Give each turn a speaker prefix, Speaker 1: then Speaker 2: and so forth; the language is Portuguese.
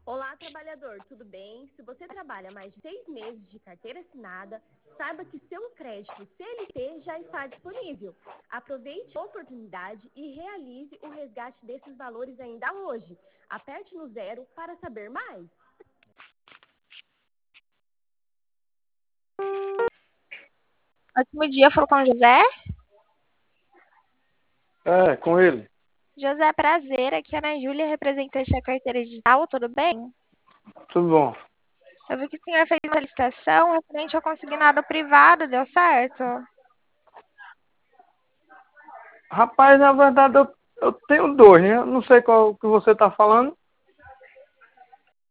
Speaker 1: Olá, trabalhador, tudo bem? Se você trabalha mais de 6 meses de carteira assinada, saiba que seu crédito CLT já está disponível. Aproveite a oportunidade e realize o resgate desses valores ainda hoje. Aperte no 0 para saber mais.
Speaker 2: Ótimo dia, falou com o José.
Speaker 3: É, com ele.
Speaker 2: José, prazer. Aqui é a Ana Júlia, representante da carteira digital. Tudo bem?
Speaker 3: Tudo bom.
Speaker 2: Eu vi que o senhor fez uma licitação referente ao consignado privado, deu certo?
Speaker 3: Rapaz, na verdade eu tenho dois, né? Eu não sei qual que você tá falando.